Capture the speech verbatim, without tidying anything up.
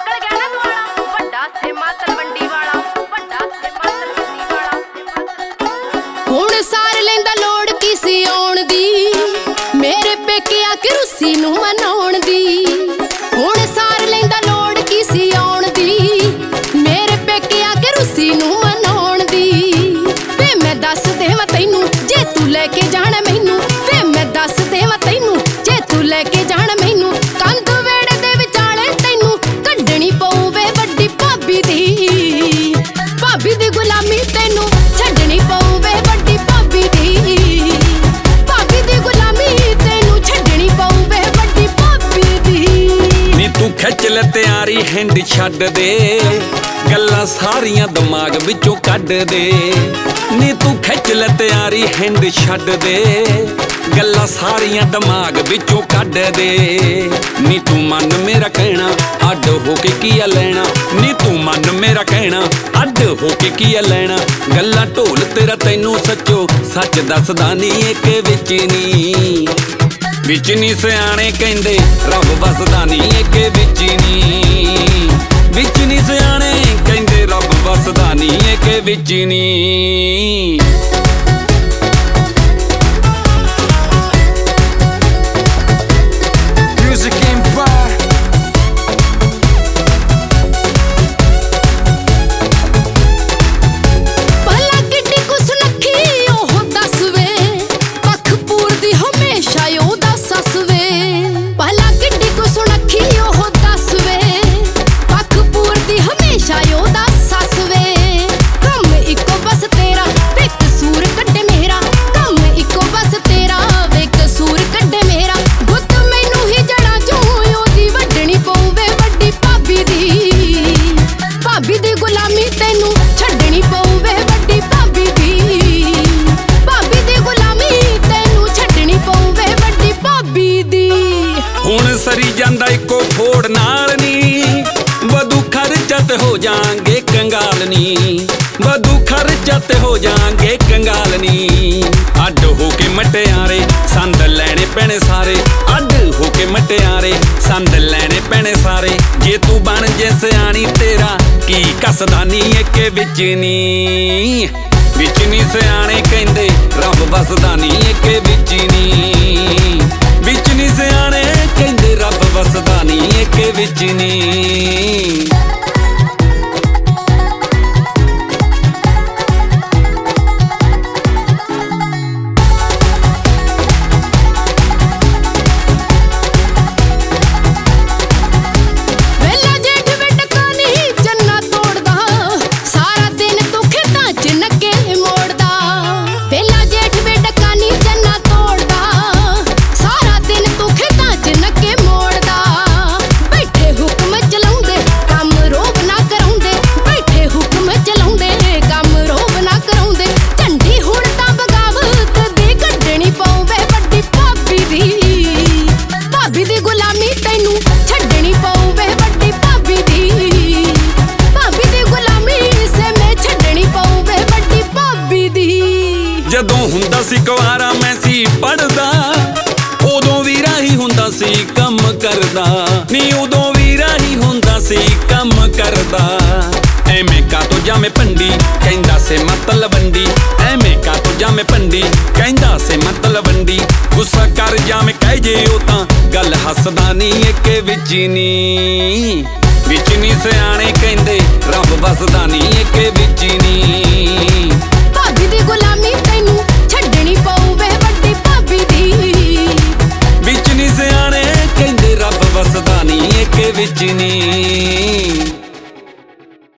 ਨਿਕਲ ਗਿਆ ਨਾ ਦੁਆਲਾ ਵੱਡਾ ਸੇਮਾ ਤਲਵੰਡੀ ਵਾਲਾ ਵੱਡਾ ਸੇਮਾ ਤਲਵੰਡੀ ਵਾਲਾ ਹੁਣ ਸਾਰ ਲੈਂਦਾ ਲੋੜ ਕੀ ਸੀ ਆਉਣ ਦੀ ਮੇਰੇ ਪੇਕੇ ਆ ਕੇ ਰੁੱਸੀ ਨੂੰ ਮਨਾਉਣ ਦੀ ਹੁਣ ਸਾਰ ਲੈਂਦਾ ਲੋੜ ਕੀ ਸੀ ਆਉਣ ਦੀ ਮੇਰੇ ਪੇਕੇ ਆ ਕੇ ਰੁੱਸੀ ਨੂੰ ਮਨਾਉਣ ਦੀ ਵੇ ਮੈਂ ਦੱਸ ਦੇਵਾਂ ਤੈਨੂੰ ਜੇ ਤੂੰ ਲੈ ਕੇ ਜਾਣਾ ਮੈਨੂੰ ਵੇ ਮੈਂ ਦੱਸ ਦੇਵਾਂ ਤੈਨੂੰ ਜੇ ਤੂੰ ਲੈ ਕੇ ਜਾਣਾ ਮੈਨੂੰ ਕੰਧ ਵੇੜੇ ਦੇ ਵਿਚਾਲੇ ਤੈਨੂੰ ਕੱਢਣੀ ਪਊ ਵੇ ਵੱਡੀ ਭਾਬੀ ਦੀ ਭਾਬੀ ਦੀ ਗੁਲਾਮੀ ਤੈਨੂੰ ਛੱਡਣੀ ਪਊ ਵੇ ਵੱਡੀ ਭਾਬੀ ਦੀ ਭਾਬੀ ਦੀ ਗੁਲਾਮੀ ਤੈਨੂੰ ਛੱਡਣੀ ਪਊ ਵੇ ਵੱਡੀ ਭਾਬੀ ਦੀ ਨੀ ਤੂੰ ਖਿੱਚ ਲੈ ਤਿਆਰੀ ਹਿੰਡ ਛੱਡ ਦੇ ਗੱਲਾਂ ਸਾਰੀਆਂ ਦਿਮਾਗ ਵਿੱਚੋਂ ਕੱਢ ਦੇ ਨੀ ਤੂੰ ਖਿੱਚ ਲੈ ਤਿਆਰੀ ਹਿੰਡ ਛੱਡ ਦੇ ਗੱਲਾਂ ਸਾਰੀਆਂ ਦਿਮਾਗ ਵਿੱਚੋਂ ਕੱਢ ਦੇ ਨੀ ਤੂੰ ਮੰਨ ਮੇਰਾ ਕਹਿਣਾ ਅੱਡ ਹੋ ਕੇ ਕੀ ਆ ਲੈਣਾ ਨੀ ਤੂੰ ਮੰਨ ਮੇਰਾ ਕਹਿਣਾ ਅੱਡ ਹੋ ਕੇ ਕੀ ਆ ਲੈਣਾ ਗੱਲਾਂ ਢੋਲ ਤੇਰਾ ਤੈਨੂੰ ਸੱਚੋ ਸੱਚ ਦੱਸਦਾ ਨੀ ਇੱਕ ਵਿੱਚ ਨੀ ਵਿੱਚ ਨੀ ਸਿਆਣੇ ਕਹਿੰਦੇ ਰੱਬ ਵਸਦਾ ਨੀ ਇੱਕ ਵਿੱਚ ਨੀ ਵਿੱਚ ਨੀ ਸਿਆਣੇ ਕਹਿੰਦੇ ਰੱਬ ਵਸਦਾ ਨੀ ਇੱਕ ਵਿੱਚ ਨੀ ਹੁਣ ਸਰੀ ਜਾਂਦਾ ਇੱਕੋ ਫੋੜ ਨਾਲ ਨੀ ਵਧੂ ਖਰਚਾ ਤੇ ਹੋ ਜਾਾਂਗੇ ਕੰਗਾਲ ਨੀ ਵਧੂ ਖਰਚਾ ਤੇ ਹੋ ਜਾਾਂਗੇ ਕੰਗਾਲ ਨੀ ਅੱਡ ਹੋ ਕੇ ਮਟਿਆਰੇ ਸੰਦ ਲੈਣੇ ਪੈਣੇ ਸਾਰੇ ਅੱਡ ਹੋ ਕੇ ਮਟਿਆਰੇ ਸੰਦ ਲੈਣੇ ਪੈਣੇ ਸਾਰੇ ਜੇ ਤੂੰ ਬਣ ਜੇ ਸਿਆਣੀ ਤੇਰਾ ਕੀ ਕੱਸਦਾ ਨੀ ਇੱਕ ਵਿੱਚ ਨੀ ਵਿੱਚ ਨੀ ਸਿਆਣੇ ਕਹਿੰਦੇ ਰੱਬ ਵਸਦਾ ਨੀ ਇੱਕ ਵਿੱਚ ਨੀ ਵਿੱਚ ਨੀ ਸਿਆਣੇ ਕਹਿੰਦੇ ਰੱਬ ਵਸਦਾ ਨੀ ਇੱਕ ਵਿੱਚ ਨੀ ਜਦੋਂ ਹੁੰਦਾ ਸੀ ਕੁਆਰਾ ਮੈਂ ਸੀ ਪੜਦਾ ਉਦੋਂ ਵੀ ਰਾਹੀ ਹੁੰਦਾ ਸੀ ਕੰਮ ਕਰਦਾ ਨੀ ਉਦੋਂ ਵੀ ਰਾਹੀ ਹੁੰਦਾ ਸੀ ਕੰਮ ਕਰਦਾ ਐਵੇਂ ਕਾ ਤੋ ਜਾਵੇਂ ਪੰਡੀ ਕਹਿੰਦਾ ਸੇ ਮਤਲਬੰਡੀ ਐਵੇਂ ਕਾ ਤੋ ਜਾਵੇਂ ਪੰਡੀ ਕਹਿੰਦਾ ਸੇ ਮਤਲਬੰਡੀ ਗੁੱਸਾ ਕਰ ਜਾਵੇਂ ਕਹਿ ਜੇ ਉਹ ਤਾਂ ਗੱਲ ਹੱਸਦਾ ਨੀ ਇੱਕ ਵਿੱਚ ਨੀ ਵਿੱਚ ਨੀ ਸਿਆਣੇ ਕਹਿੰਦੇ ਰੱਬ ਵਸਦਾ ਨੀ ਇੱਕ ਵਿੱਚ ਨੀ ਭਾਬੀ ਦੀ ਗੁਲਾਮੀ ਤੈਨੂੰ ਛੱਡਣੀ ਪਊ ਵੇ ਵੱਡੀ ਭਾਬੀ ਦੀ ਵਿੱਚ ਨੀ ਸਿਆਣੇ ਕਹਿੰਦੇ ਰੱਬ ਵਸਦਾ ਨੀ ਇੱਕ ਵਿੱਚ ਨੀ